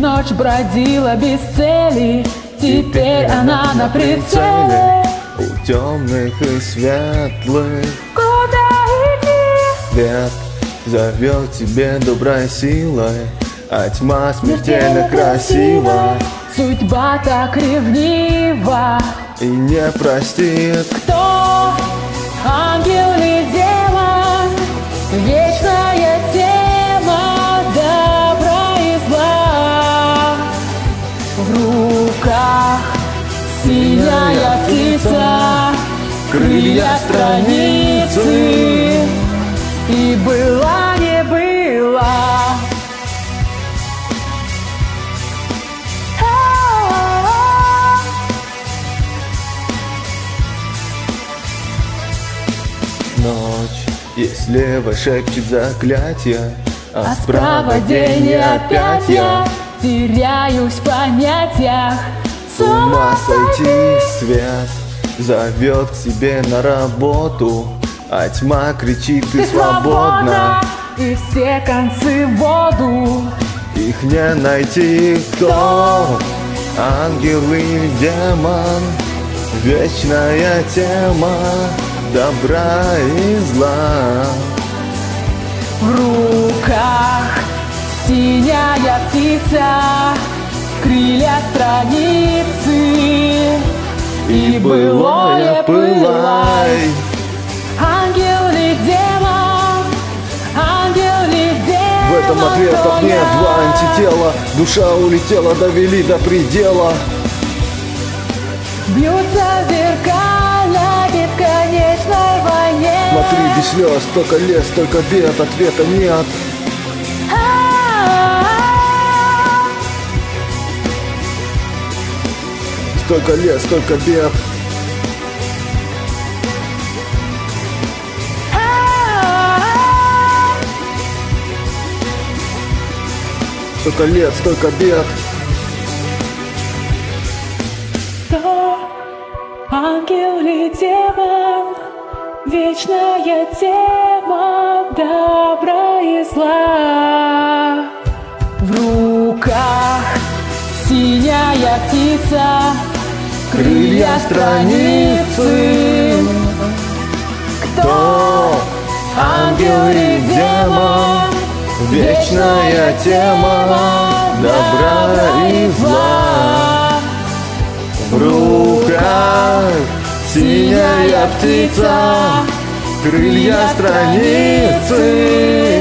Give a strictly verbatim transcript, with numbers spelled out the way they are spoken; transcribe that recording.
Ночь бродила без цели, теперь она на прицеле. У темных и светлых Куда идти? свет зовет тебе доброй силой, а тьма смертельно красива Судьба так ревнива и не простит. Кто? Ангел или демон? Вечная тема добра и зла. В руках синяя птица, крылья страницы, и была не была. Ночь, есть слева шепчет заклятие, А справа день, и опять я теряюсь в понятиях. С ума сойти свет зовет к себе на работу, а тьма кричит: ты свободна. И все концы в воду. Их не найти. Кто? Ангел или демон? Вечная тема добра и зла. В руках синяя птица, крылья страницы, и былое пылай. Ангел ли демон? Ангел ли демон? В этом ответов нет, два антитела. Душа улетела, довели до предела. Бьются зеркально в бесконечной войне. Смотри, без слез, только лес, только бед, ответа нет. Столько лет, столько бед. Столько лет, столько бед. Кто? Ангел ли демон? Вечная тема добра и зла. В руках синяя птица, крылья страницы. Кто? Ангел или демон? Вечная тема добра и зла. В руках синяя птица, крылья страницы,